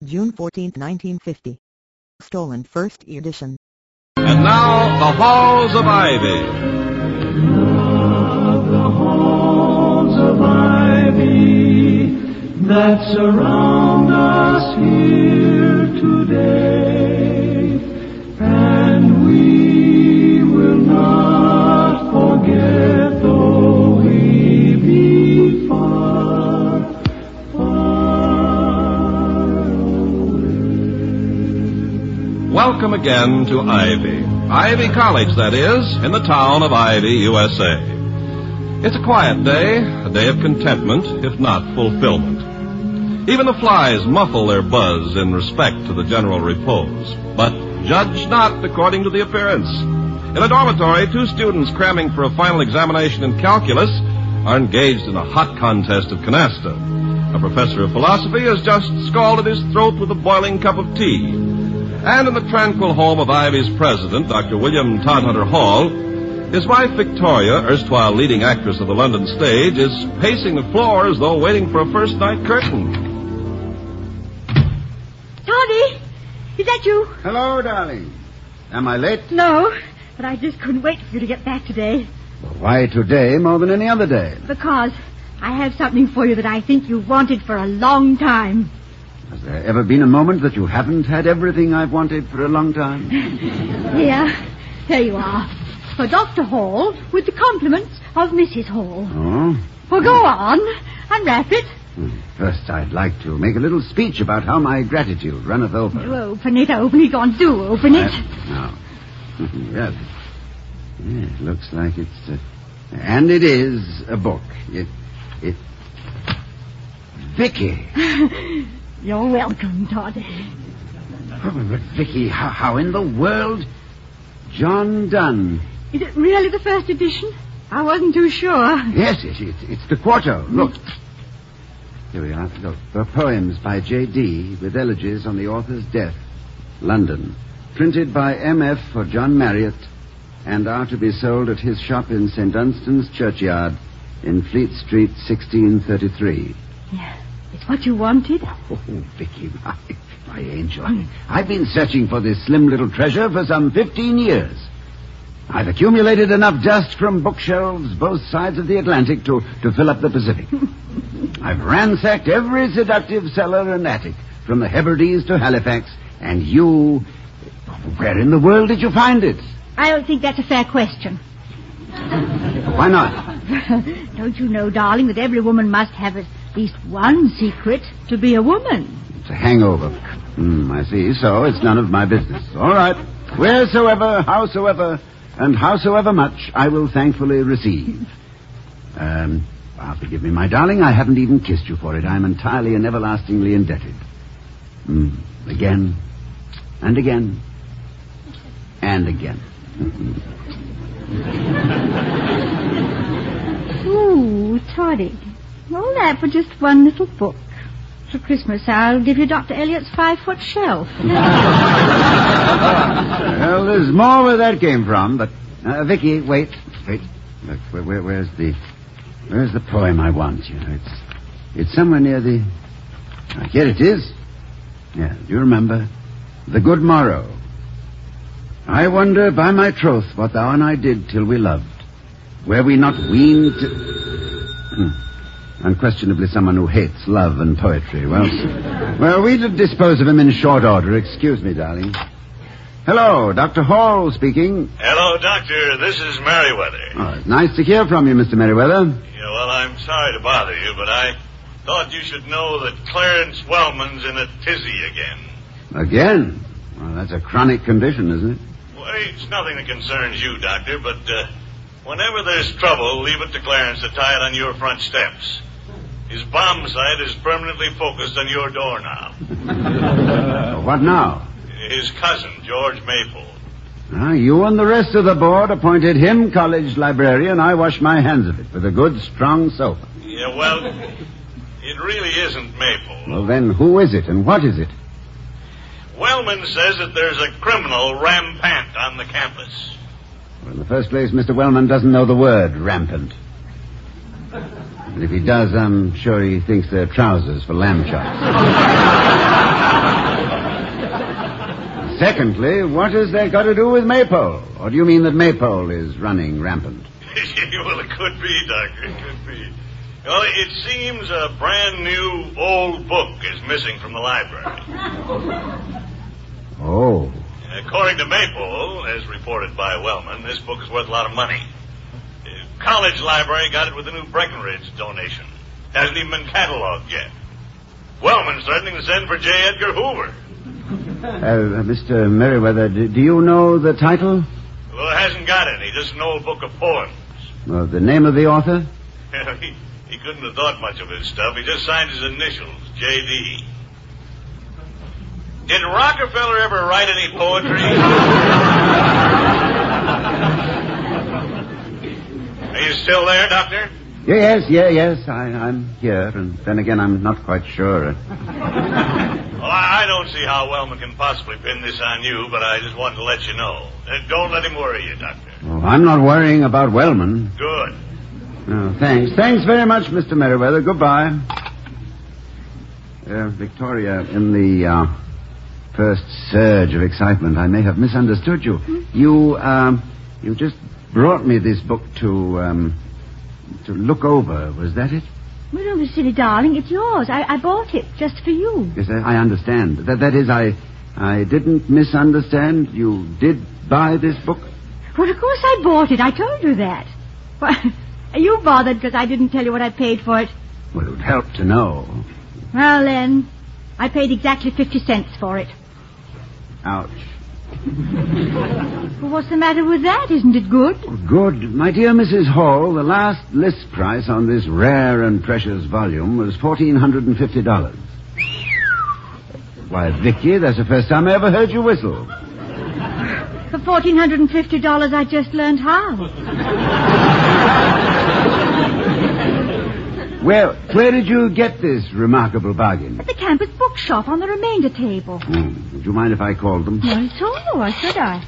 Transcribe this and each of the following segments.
June 14, 1950. Stolen first edition. And now, The Halls of Ivy. The halls of ivy that surround us here today, and we will not forget though we be far, far away. Welcome again to Ivy. Ivy College, that is, in the town of Ivy, USA. It's a quiet day, a day of contentment, if not fulfillment. Even the flies muffle their buzz in respect to the general repose. But judge not according to the appearance. In a dormitory, two students cramming for a final examination in calculus are engaged in a hot contest of canasta. A professor of philosophy has just scalded his throat with a boiling cup of tea. And in the tranquil home of Ivy's president, Dr. William Todhunter Hall, his wife Victoria, erstwhile leading actress of the London stage, is pacing the floor as though waiting for a first-night curtain. Toddy, is that you? Hello, darling. Am I late? No, but I just couldn't wait for you to get back today. Well, why today more than any other day? Because I have something for you that I think you've wanted for a long time. Has there ever been a moment that you haven't had everything I've wanted for a long time? Here you are. For Dr. Hall, with the compliments of Mrs. Hall. Oh? Well, go on. Unwrap it. First, I'd like to make a little speech about how my gratitude runneth over. Do open it. Go on, do open it. No. Yes. Yeah, it looks like it's... and it is a book. It... Vicky. You're welcome, Toddy. Oh, but Vicky, how in the world... John Donne. Is it really the first edition? I wasn't too sure. Yes, it's the quarto. Look. Here we are. Look. The poems by J.D. with elegies on the author's death. London. Printed by M.F. for John Marriott and are to be sold at his shop in St. Dunstan's Churchyard in Fleet Street, 1633. Yeah. It's what you wanted? Oh, Vicky, my angel. I've been searching for this slim little treasure for some 15 years. I've accumulated enough dust from bookshelves both sides of the Atlantic to fill up the Pacific. I've ransacked every seductive cellar and attic, from the Hebrides to Halifax, and you... Where in the world did you find it? I don't think that's a fair question. Why not? Don't you know, darling, that every woman must have at least one secret to be a woman? It's a hangover. I see. So it's none of my business. All right. Wheresoever, howsoever, and howsoever much I will thankfully receive. Forgive me, my darling. I haven't even kissed you for it. I'm entirely and everlastingly indebted. Again, and again, and again. Ooh, Toddy. All that for just one little book. For Christmas, I'll give you Dr. Eliot's 5-foot shelf. Well, there's more where that came from, but... Vicky, wait. Look, where's the poem I want? You know, it's somewhere near the... here it is. Yeah, do you remember? The Good Morrow. I wonder by my troth what thou and I did till we loved. Were we not weaned to... Unquestionably someone who hates love and poetry. Well, we did dispose of him in short order. Excuse me, darling. Hello, Dr. Hall speaking. Hello, Doctor. This is Merriweather. Oh, it's nice to hear from you, Mr. Merriweather. Yeah, well, I'm sorry to bother you, but I thought you should know that Clarence Wellman's in a tizzy again. Again? Well, that's a chronic condition, isn't it? Well, it's nothing that concerns you, Doctor, but whenever there's trouble, leave it to Clarence to tie it on your front steps. His bomb sight is permanently focused on your door now. What now? His cousin, George Maple. You and the rest of the board appointed him college librarian. I wash my hands of it with a good, strong soap. Yeah, well, it really isn't Maple. Well, then, who is it and what is it? Wellman says that there's a criminal rampant on the campus. Well, in the first place, Mr. Wellman doesn't know the word rampant. And if he does, I'm sure he thinks they're trousers for lamb chops. Secondly, what has that got to do with Maypole? Or do you mean that Maypole is running rampant? Well, it could be, Doctor. It could be. Well, it seems a brand new old book is missing from the library. Oh. According to Maypole, as reported by Wellman, this book is worth a lot of money. The college library got it with a new Breckenridge donation. Hasn't even been cataloged yet. Wellman's threatening to send for J. Edgar Hoover. Mr. Merriweather, do you know the title? Well, it hasn't got any. Just an old book of poems. Well, the name of the author? He couldn't have thought much of his stuff. He just signed his initials, J.D. Did Rockefeller ever write any poetry? Are you still there, Doctor? Yes. I'm here, and then again, I'm not quite sure. Well, I don't see how Wellman can possibly pin this on you, but I just wanted to let you know. Don't let him worry you, Doctor. Oh, I'm not worrying about Wellman. Good. Oh, thanks. Thanks very much, Mr. Merriweather. Goodbye. Victoria, in the first surge of excitement, I may have misunderstood you. You just brought me this book to look over. Was that it? Well, no, silly darling, it's yours. I bought it just for you. Yes, I understand. That is, I didn't misunderstand. You did buy this book? Well, of course I bought it. I told you that. Well, are you bothered because I didn't tell you what I paid for it? Well, it would help to know. Well, then, I paid exactly 50 cents for it. Ouch. Well, what's the matter with that? Isn't it good? Good. My dear Mrs. Hall, the last list price on this rare and precious volume was $1,450. Why, Vicky, that's the first time I ever heard you whistle. For $1,450, I just learned how. Where did you get this remarkable bargain? At the campus bookshop on the remainder table. Would you mind if I called them? Not at all. Why should I?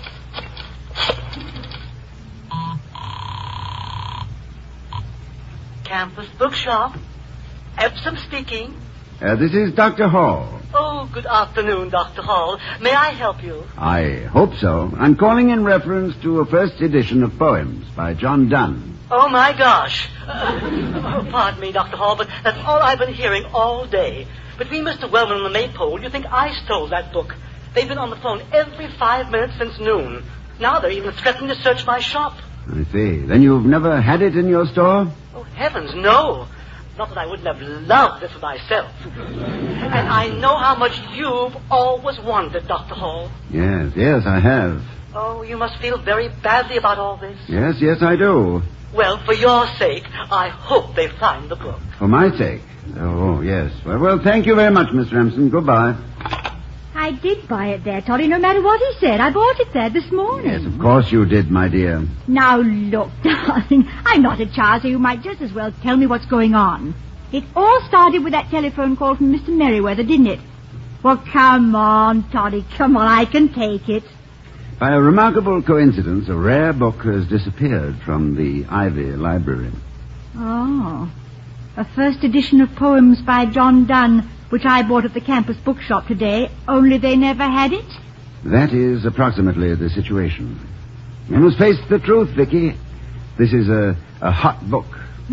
Campus bookshop. Epsom speaking. This is Dr. Hall. Oh, good afternoon, Dr. Hall. May I help you? I hope so. I'm calling in reference to a first edition of poems by John Donne. Oh, my gosh. Pardon me, Dr. Hall, but that's all I've been hearing all day. Between Mr. Wellman and the Maypole, you think I stole that book. They've been on the phone every 5 minutes since noon. Now they're even threatening to search my shop. I see. Then you've never had it in your store? Oh, heavens, no. Not that I wouldn't have loved it for myself. And I know how much you've always wanted, Dr. Hall. Yes, I have. Oh, you must feel very badly about all this. Yes, I do. Well, for your sake, I hope they find the book. For my sake? Oh, yes. Well, thank you very much, Miss Ramsden. Goodbye. I did buy it there, Toddy, no matter what he said. I bought it there this morning. Yes, of course you did, my dear. Now, look, darling, I'm not a child, so you might just as well tell me what's going on. It all started with that telephone call from Mr. Merriweather, didn't it? Well, come on, Toddy, come on, I can take it. By a remarkable coincidence, a rare book has disappeared from the Ivy Library. Oh, a first edition of poems by John Donne, which I bought at the campus bookshop today, only they never had it? That is approximately the situation. You must face the truth, Vicky. This is a hot book.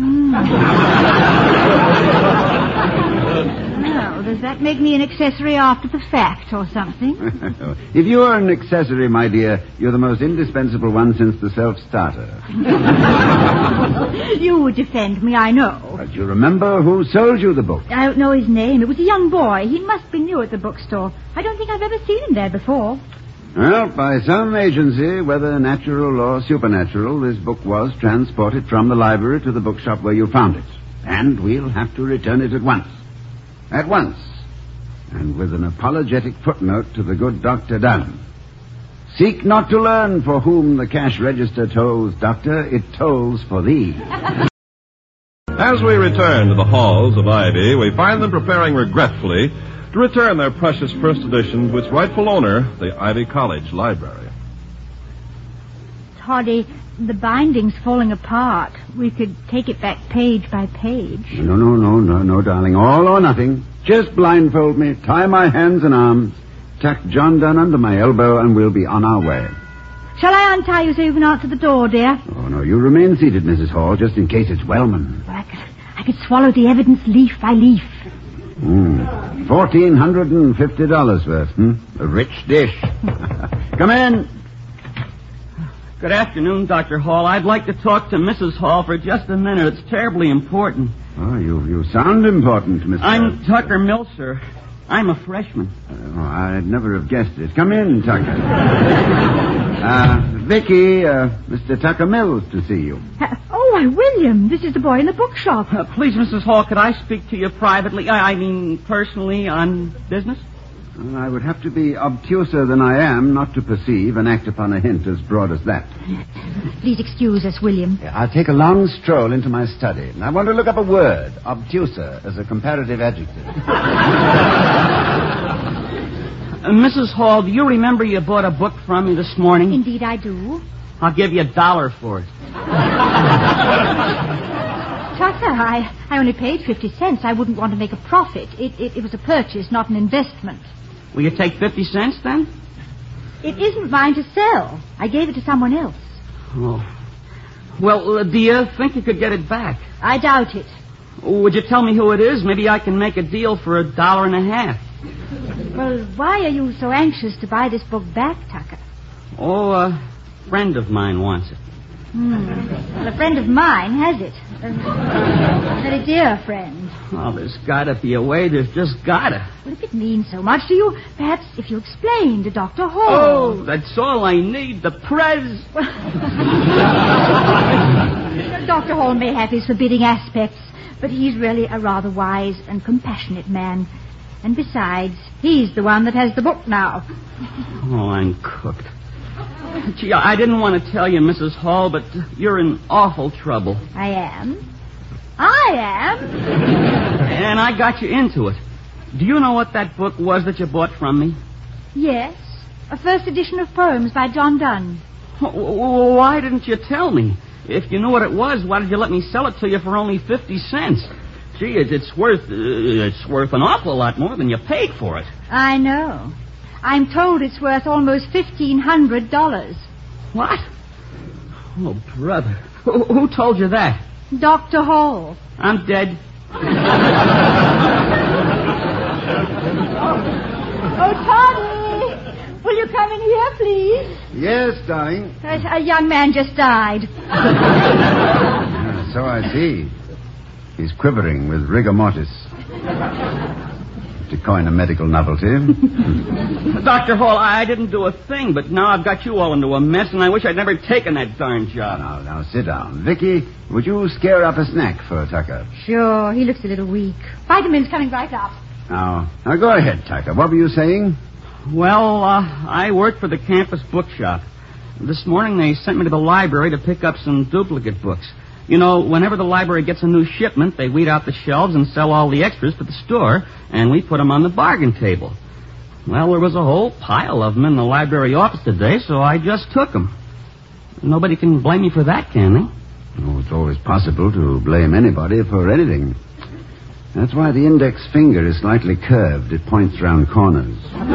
Well, does that make me an accessory after the fact or something? If you are an accessory, my dear, you're the most indispensable one since the self-starter. You would defend me, I know. But you remember who sold you the book? I don't know his name. It was a young boy. He must be new at the bookstore. I don't think I've ever seen him there before. Well, by some agency, whether natural or supernatural, this book was transported from the library to the bookshop where you found it. And we'll have to return it at once. At once. And with an apologetic footnote to the good Dr. Donne. Seek not to learn for whom the cash register tolls, Doctor. It tolls for thee. As we return to the halls of Ivy, we find them preparing regretfully to return their precious first edition to its rightful owner, the Ivy College Library. Toddy, the binding's falling apart. We could take it back page by page. No, darling. All or nothing. Just blindfold me, tie my hands and arms, tuck John Dunn under my elbow, and we'll be on our way. Shall I untie you so you can answer the door, dear? Oh, no, you remain seated, Mrs. Hall, just in case it's Wellman. Well, I could swallow the evidence leaf by leaf. $1,450 worth, A rich dish. Come in. Good afternoon, Dr. Hall. I'd like to talk to Mrs. Hall for just a minute. It's terribly important. Oh, you sound important, Mr. I'm Tucker Mills, sir. I'm a freshman. I'd never have guessed it. Come in, Tucker. Vicky, Mr. Tucker Mills to see you. Oh, why, William, this is the boy in the bookshop. Please, Mrs. Hall, could I speak to you privately? I mean, personally, on business? I would have to be obtuser than I am not to perceive and act upon a hint as broad as that. Please excuse us, William. I'll take a long stroll into my study. I want to look up a word, obtuser, as a comparative adjective. Mrs. Hall, do you remember you bought a book from me this morning? Indeed I do. I'll give you $1 for it. Tucker, I only paid 50 cents. I wouldn't want to make a profit. It was a purchase, not an investment. Will you take 50 cents, then? It isn't mine to sell. I gave it to someone else. Oh. Well, do you think you could get it back? I doubt it. Would you tell me who it is? Maybe I can make a deal for $1.50. Well, why are you so anxious to buy this book back, Tucker? Oh, a friend of mine wants it. Well, a friend of mine has it. A very dear friend. Oh, there's gotta be a way. There's just gotta. Well, if it means so much to you, perhaps if you explain to Dr. Hall. Oh, that's all I need. The prez. Dr. Hall may have his forbidding aspects, but he's really a rather wise and compassionate man. And besides, he's the one that has the book now. Oh, I'm cooked. Gee, I didn't want to tell you, Mrs. Hall, but you're in awful trouble. I am? And I got you into it. Do you know what that book was that you bought from me? Yes. A first edition of poems by John Donne. Why didn't you tell me? If you knew what it was, why did you let me sell it to you for only 50 cents? Gee, it's worth an awful lot more than you paid for it. I know. I'm told it's worth almost $1,500. What? Oh, brother. Who told you that? Dr. Hall. I'm dead. Oh, Toddy! Will you come in here, please? Yes, darling. A young man just died. So I see. He's quivering with rigor mortis. To coin a medical novelty. Dr. Hall, I didn't do a thing, but now I've got you all into a mess, and I wish I'd never taken that darn job. Now, sit down. Vicky, would you scare up a snack for Tucker? Sure, he looks a little weak. Vitamins coming right up. Now go ahead, Tucker. What were you saying? Well, I work for the campus bookshop. This morning they sent me to the library to pick up some duplicate books. You know, whenever the library gets a new shipment, they weed out the shelves and sell all the extras to the store, and we put them on the bargain table. Well, there was a whole pile of them in the library office today, so I just took them. Nobody can blame me for that, can they? Oh, it's always possible to blame anybody for anything. That's why the index finger is slightly curved. It points round corners.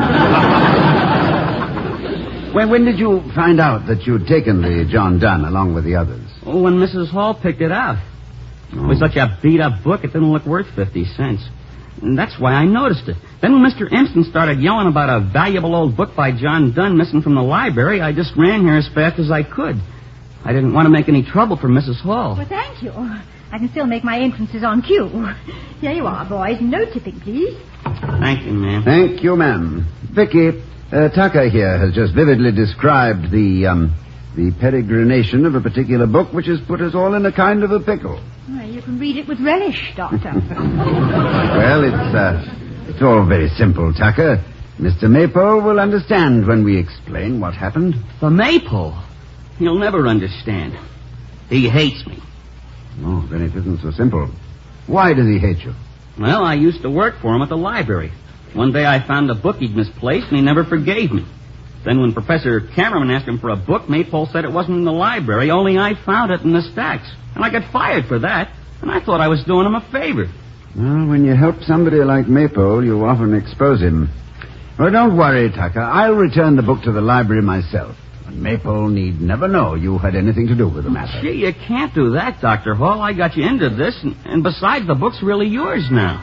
When did you find out that you'd taken the John Donne along with the others? Oh, when Mrs. Hall picked it out. It was such a beat-up book, it didn't look worth 50 cents. And that's why I noticed it. Then when Mr. Empson started yelling about a valuable old book by John Donne missing from the library, I just ran here as fast as I could. I didn't want to make any trouble for Mrs. Hall. Well, thank you. I can still make my entrances on cue. Here you are, boys. No tipping, please. Thank you, ma'am. Thank you, ma'am. Vicky, Tucker here has just vividly described the peregrination of a particular book which has put us all in a kind of a pickle. Well, you can read it with relish, Doctor. Well, it's all very simple, Tucker. Mr. Maypole will understand when we explain what happened. The Maypole? He'll never understand. He hates me. Oh, then it isn't so simple. Why does he hate you? Well, I used to work for him at the library. One day I found a book he'd misplaced, and he never forgave me. Then when Professor Cameron asked him for a book, Maypole said it wasn't in the library, only I found it in the stacks. And I got fired for that, and I thought I was doing him a favor. Well, when you help somebody like Maypole, you often expose him. Well, don't worry, Tucker. I'll return the book to the library myself. Maple need never know you had anything to do with the matter. Gee, you can't do that, Dr. Hall. I got you into this, and besides, the book's really yours now.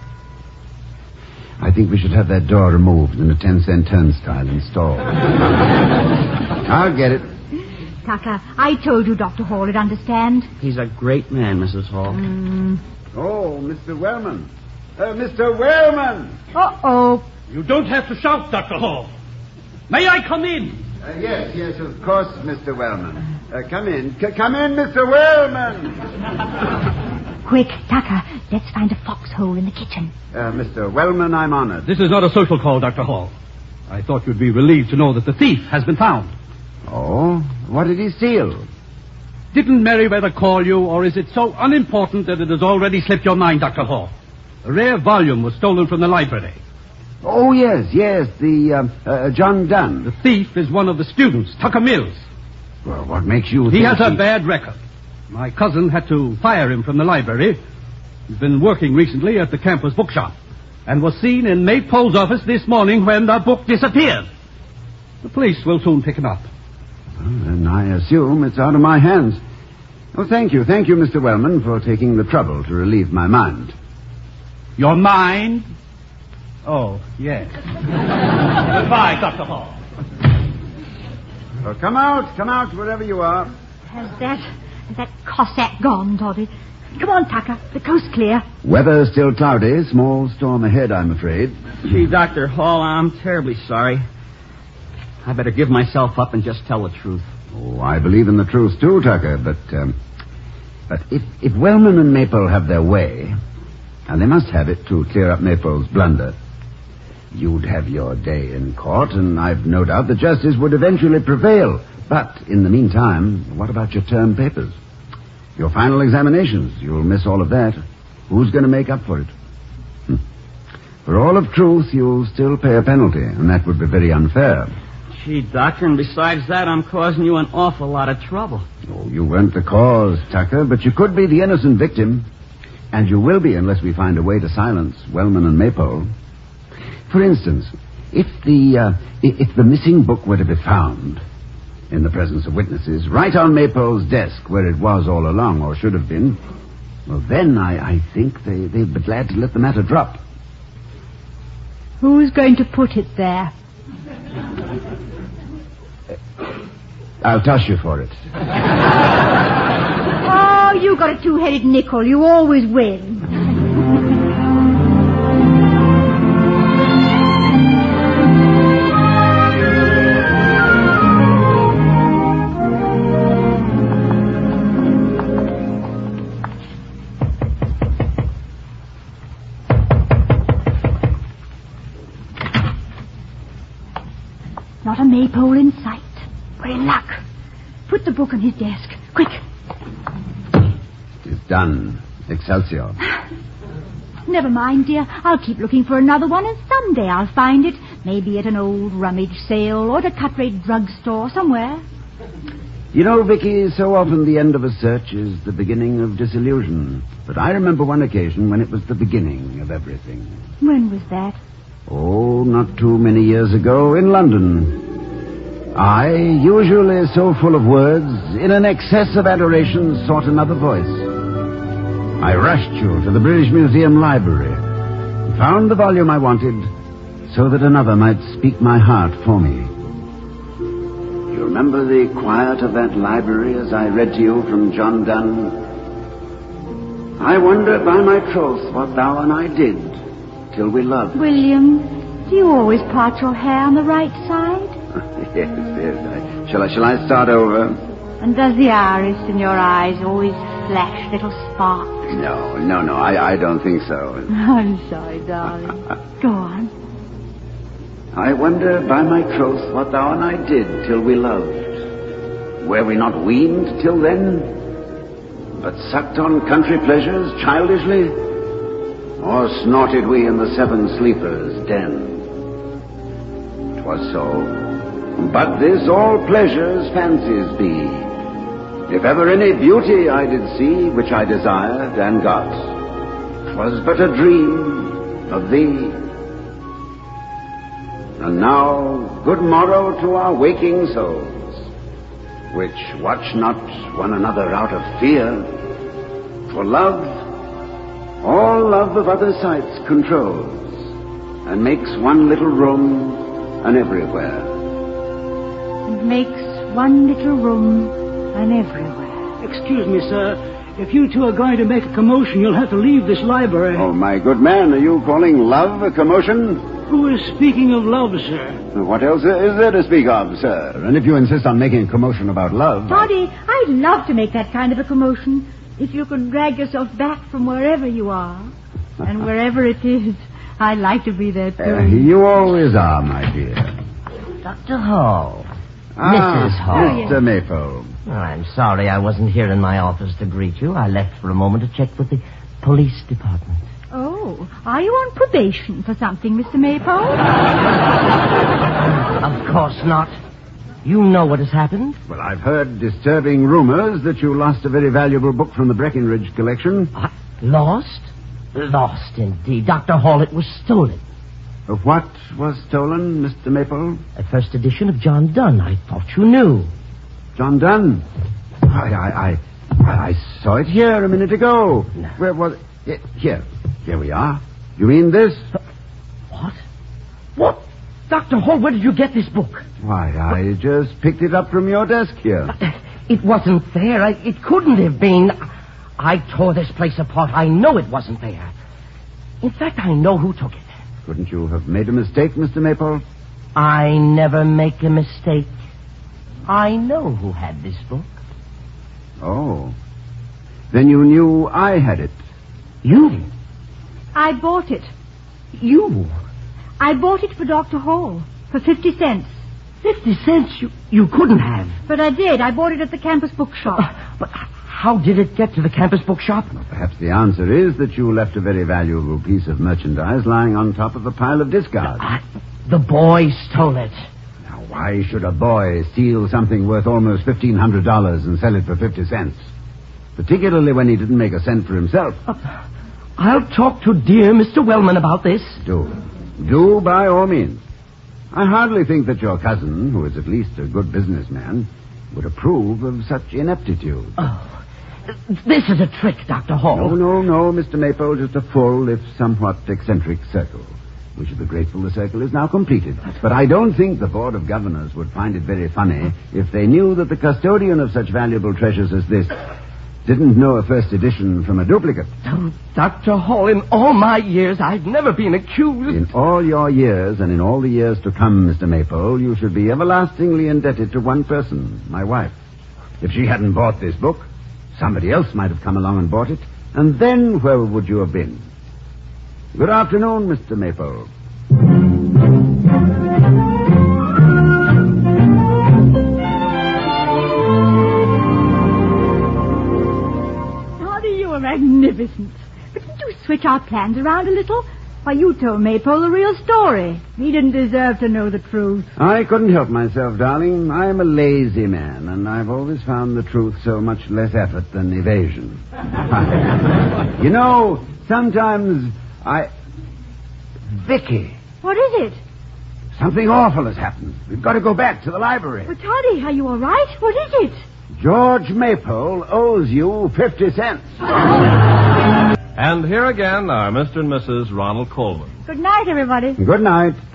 I think we should have that door removed and a 10-cent turnstile installed. I'll get it. Tucker, I told you Dr. Hall would understand. He's a great man, Mrs. Hall. Oh, Mr. Wellman. Mr. Wellman! Uh-oh. You don't have to shout, Dr. Hall. May I come in? Yes, of course, Mr. Wellman. Come in. Come in, Mr. Wellman! Quick, Tucker, let's find a foxhole in the kitchen. Mr. Wellman, I'm honored. This is not a social call, Dr. Hall. I thought you'd be relieved to know that the thief has been found. Oh? What did he steal? Didn't Merriweather call you, or is it so unimportant that it has already slipped your mind, Dr. Hall? A rare volume was stolen from the library. Oh, yes, the John Donne. The thief is one of the students, Tucker Mills. Well, what makes you He think has a bad record. My cousin had to fire him from the library. He's been working recently at the campus bookshop and was seen in Maypole's office this morning when the book disappeared. The police will soon pick him up. Well, then I assume it's out of my hands. Oh, thank you, Mr. Wellman, for taking the trouble to relieve my mind. Your mind? Oh, yes. Goodbye, Dr. Hall. Well, come out, wherever you are. Has that Cossack gone, Toddy? Come on, Tucker. The coast's clear. Weather still cloudy. Small storm ahead, I'm afraid. Gee, Dr. Hall, I'm terribly sorry. I better give myself up and just tell the truth. Oh, I believe in the truth, too, Tucker, but if Wellman and Maple have their way, and they must have it to clear up Maple's blunder, you'd have your day in court, and I've no doubt that justice would eventually prevail. But in the meantime, what about your term papers? Your final examinations, you'll miss all of that. Who's going to make up for it? For all of truth, you'll still pay a penalty, and that would be very unfair. Gee, Doctor, and besides that, I'm causing you an awful lot of trouble. Oh, you weren't the cause, Tucker, but you could be the innocent victim. And you will be unless we find a way to silence Wellman and Maypole. For instance, if the missing book were to be found in the presence of witnesses, right on Maypole's desk where it was all along, or should have been, well, then I think they'd be glad to let the matter drop. Who's going to put it there? I'll toss you for it. Oh, you got a two-headed nickel. You always win. Not a maypole in sight. We're in luck. Put the book on his desk. Quick. It's done. Excelsior. Never mind, dear. I'll keep looking for another one, and someday I'll find it. Maybe at an old rummage sale or at a cut-rate drugstore somewhere. You know, Vicky, so often the end of a search is the beginning of disillusion. But I remember one occasion when it was the beginning of everything. When was that? Oh, not too many years ago in London. I, usually so full of words, in an excess of adoration, sought another voice. I rushed you to the British Museum library and found the volume I wanted so that another might speak my heart for me. You remember the quiet of that library as I read to you from John Donne? I wonder by my troth what thou and I did till we loved. William, do you always part your hair on the right side? Yes. Shall I start over? And does the iris in your eyes always flash little sparks? No, I don't think so. I'm sorry, darling. Go on. I wonder by my troth what thou and I did till we loved. Were we not weaned till then, but sucked on country pleasures childishly? Or snorted we in the seven sleepers' den? 'Twas so. But this all pleasures fancies be. If ever any beauty I did see, which I desired and got, 'twas but a dream of thee. And now, good morrow to our waking souls, which watch not one another out of fear. For love, all love of other sights controls, and makes one little room an everywhere. And makes one little room an everywhere. Excuse me, sir. If you two are going to make a commotion, you'll have to leave this library. Oh, my good man, are you calling love a commotion? Who is speaking of love, sir? What else is there to speak of, sir? And if you insist on making a commotion about love... Toddy, I'd love to make that kind of a commotion if you could drag yourself back from wherever you are. And wherever it is, I'd like to be there, too. You always are, my dear. Dr. Hall. Mrs. Hall. Mr. Maypole. Oh, I'm sorry I wasn't here in my office to greet you. I left for a moment to check with the police department. Oh, are you on probation for something, Mr. Maypole? Of course not. You know what has happened? Well, I've heard disturbing rumors that you lost a very valuable book from the Breckenridge collection. Lost? Lost, indeed. Dr. Hall, it was stolen. What was stolen, Mr. Maypole? A first edition of John Donne. I thought you knew. John Donne? I saw it here a minute ago. No. Where was it? Here we are. You mean this? What? What? Dr. Hall, where did you get this book? Why, I just picked it up from your desk here. It wasn't there. It couldn't have been. I tore this place apart. I know it wasn't there. In fact, I know who took it. Couldn't you have made a mistake, Mr. Maypole? I never make a mistake. I know who had this book. Oh. Then you knew I had it. You? I bought it. You? I bought it for Dr. Hall for 50 cents. 50 cents? You couldn't have. But I did. I bought it at the campus bookshop. But how did it get to the campus bookshop? Well, perhaps the answer is that you left a very valuable piece of merchandise lying on top of a pile of discards. The boy stole it. Now, why should a boy steal something worth almost $1,500 and sell it for 50 cents? Particularly when he didn't make a cent for himself. I'll talk to dear Mr. Wellman about this. Do by all means. I hardly think that your cousin, who is at least a good businessman, would approve of such ineptitude. Oh, this is a trick, Dr. Hall. No, Mr. Maypole, just a full, if somewhat eccentric circle. We should be grateful the circle is now completed. But I don't think the Board of Governors would find it very funny if they knew that the custodian of such valuable treasures as this didn't know a first edition from a duplicate. Oh, Dr. Hall, in all my years, I've never been accused. In all your years, and in all the years to come, Mr. Maypole, you should be everlastingly indebted to one person, my wife. If she hadn't bought this book, somebody else might have come along and bought it, and then where would you have been? Good afternoon, Mr. Maypole. Magnificent. But didn't you switch our plans around a little? Why, you told Maypole the real story. He didn't deserve to know the truth. I couldn't help myself, darling. I'm a lazy man, and I've always found the truth so much less effort than evasion. You know, sometimes Vicky. What is it? Something awful has happened. We've got to go back to the library. Well, Toddy, are you all right? What is it? George Maypole owes you 50 cents. And here again are Mr. and Mrs. Ronald Colman. Good night, everybody. Good night.